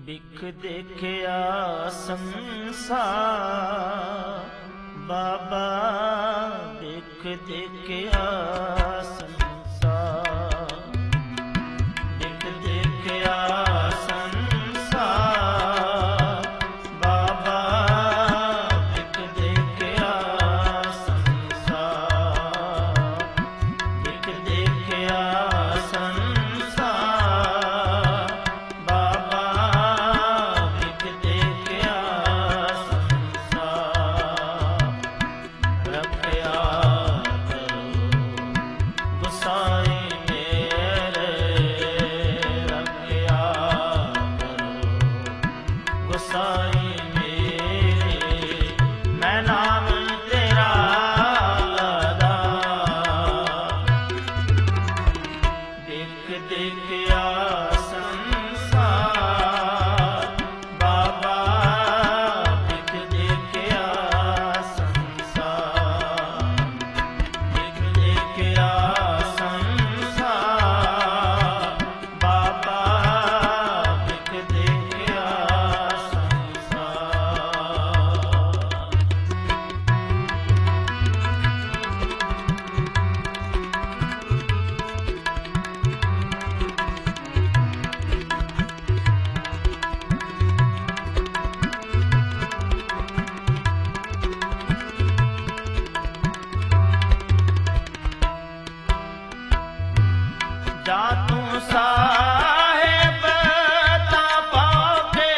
ਬਿਖ ਦੇਖਿਆ ਸੰਸਾਰ ਬਾਬਾ, ਬਿਖ ਦੇਖਿਆ ਸੰਸਾਰ, ਬਿਖ ਦੇਖਿਆ ਸੰਸਾਰ ਬਾਬਾ, ਬਿਖ ਦੇਖਿਆ ਸੰਸਾਰ, ਬਿਖ ਦੇਖਿਆ ਸੰਸਾਰ ਬਾਬਾ, ਬਿਖ ਦੇਖਿਆ ਸੰਸਾਰ। ਰੱਖਿਆ ਕਰੋ ਗੁਸਾਈ ਮੇਰੇ, ਰੱਖਿਆ ਕਰੋ ਗੁਸਾਈ ਮੇਰੇ, ਮੈਂ ਨਾਮ ਤੇਰਾ ਲਦਾ। ਬਿਖ ਦੇਖਿਆ ਸੰਸਾਰ ਬਾਬਾ, ਬਿਖ ਦੇਖਿਆ ਸੰਸਾਰ, ਬਿਖ ਦੇਖਿਆ ਸੰਸਾਰ ਬਾਬਾ, ਬਿਖ ਦੇਖਿਆ ਜਾ ਤੂੰ ਸਾਹਿਬ ਤਾਂ ਪਾਕੇ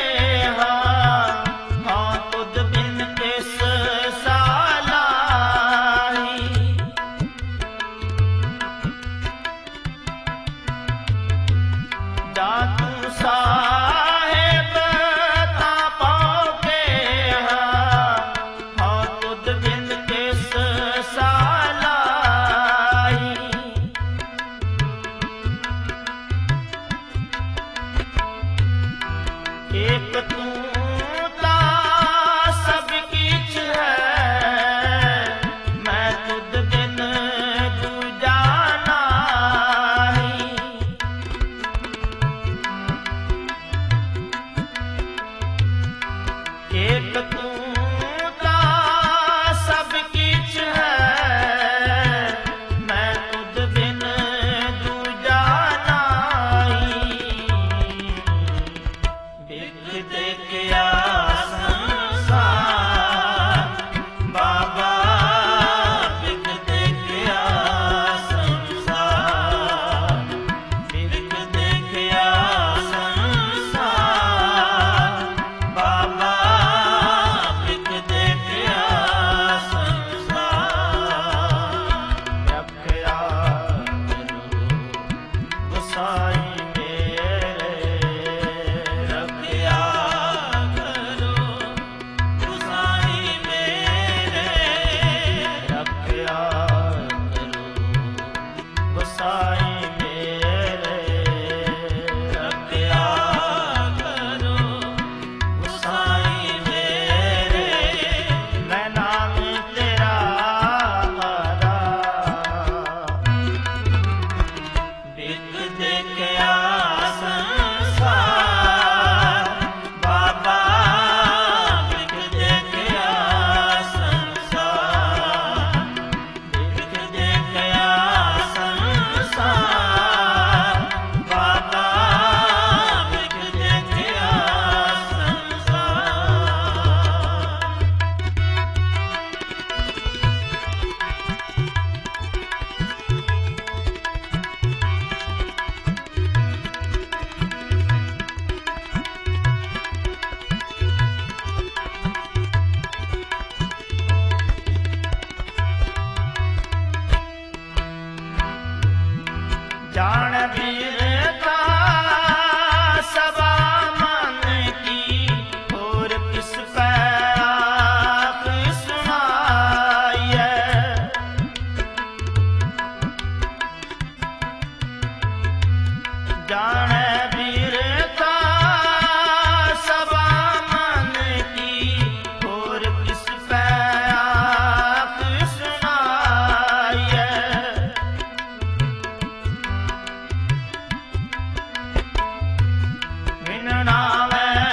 ਹਾਂ ਤੁਧ ਬਿਨ ਕਿਸ ਸਾਲਾਹੀ। ਜਾ ਤੂੰ ਸਾਹਿਬ ਤਾਂ ਪਾਕੇ ਹਾਂ ਤੁਧ ਬਿਨ ਕਿਸ ਸਾਲਾਹੀ। ਏਕ ਤੂੰ ਤਾਂ ਸਭ ਕਿਛ ਹੈ, ਮੈਂ ਤੁਧ ਬਿਨ ਦੂਜਾ ਨਾਹੀ। ਏਕ ਤੂੰ ਤਾਂ ਸਭ ਕਿਛ ਹੈ, ਮੈਂ ਤੁਧ ਬਿਨ ਦੂਜਾ ਨਾਹੀ। ਬਿਖ ਦੇਖਿਆ ਸੰਸਾਰ ਬਾਬਾ, ਬਿਖ ਦੇਖਿਆ ਸੰਸਾਰ, ਬਿਖ ਦੇਖਿਆ ਸੰਸਾਰ ਬਾਬਾ, ਬਿਖ ਦੇਖਿਆ ਸੰਸਾਰ। ਰੱਖਿਆ ਕਰੋ ਗੁਸਾਈ ਮੇਰੇ, ਰੱਖਿਆ ਕਰੋ ਗੁਸਾਈ ਮੇਰੇ, ਰੱਖਿਆ ਕਰੋ ਗੁਸਾਈ ਮੇਰੇ, ਰੱਖਿਆ ਕਰੋ ਗੁਸਾਈ ਮੇਰੇ, ਮੈਂ ਨਾਮ ਤੇਰਾ ਲਦਾ। ਬਿਖ ਦੇਖਿਆ ਸੰਸਾਰ ਬਾਬਾ, ਬਿਖ ਦੇਖਿਆ ਸੰਸਾਰ, ਬਿਖ ਦੇਖਿਆ ਸੰਸਾਰ ਬਾਬਾ, ਬਿਖ ਦੇਖਿਆ ਜਾਣ ਵੀਰਤਾ ਸਭਾ ਮਨ ਕੀ, ਹੋਰ ਕਿਸ ਪੈ ਆਖ ਸੁਣਾਈਐ। ਜਾਣੈ ਵੀਰਤਾ ਸਭਾ ਮਨ ਕੀ, ਹੋਰ ਕਿਸ ਪੈ ਆਖ ਸੁਣਾਈਐ। ਵਿਣ ਨਾਵੈ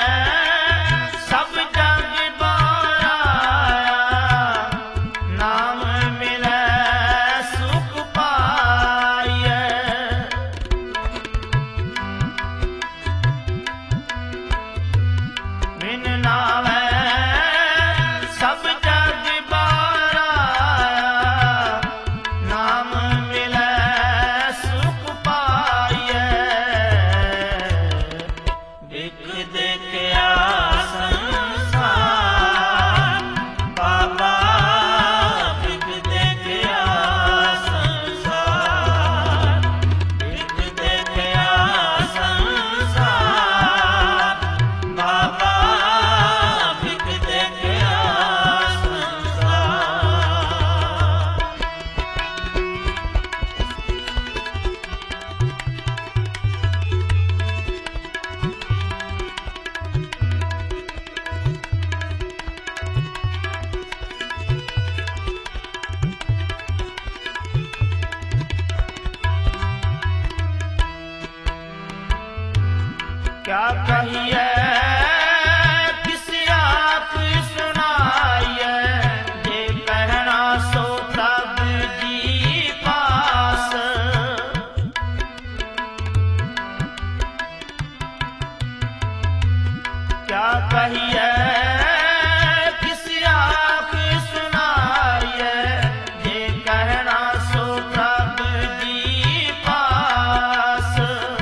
क्या कहिए किस आप सुनाइए, जे कहना सो तब जी पास। क्या कहिए किस आप सुनाइए, जे कहना सो तब जी पास।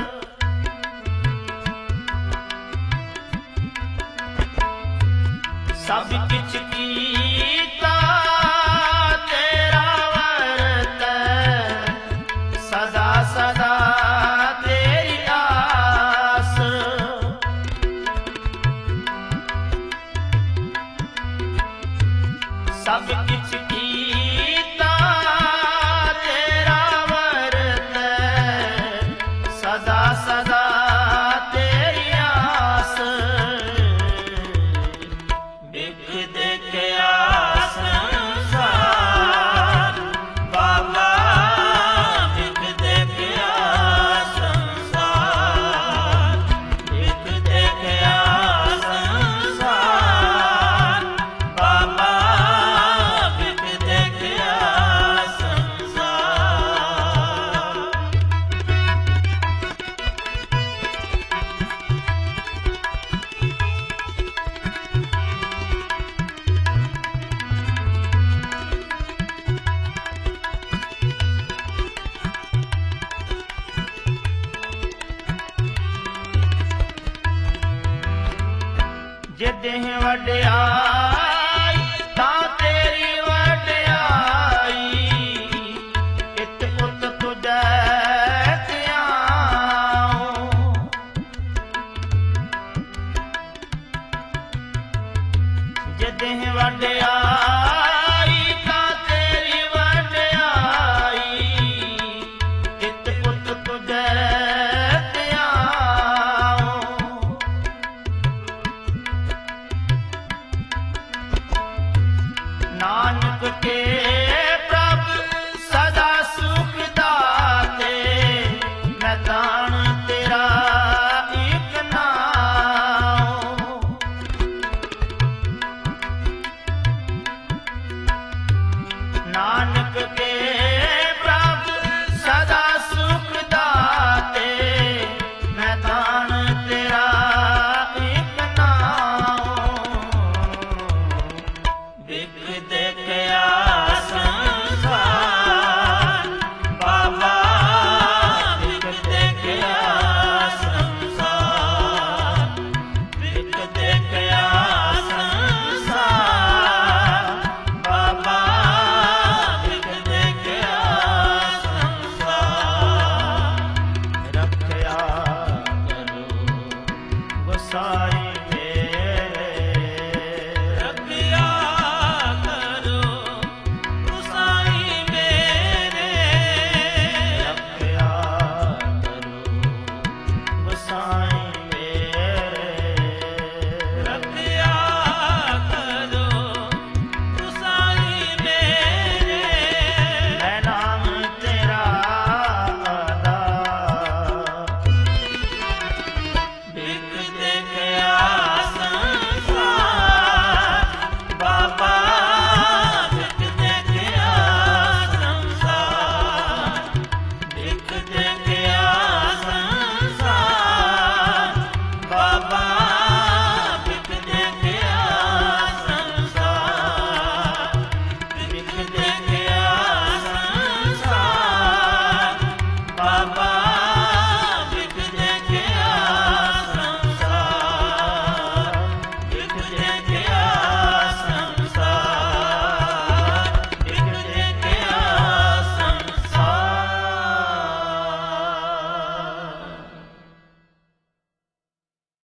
सब किछ कीता तेरा वर्त, सदा सदा तेरी आस। सब किछ कीता तेरा वर्त, सदा सदा तेरी आस। देख देख संसार बाबा, देख देख संसार, देख देख संसार बाबा, देख देख संसार। जे देह वड्याई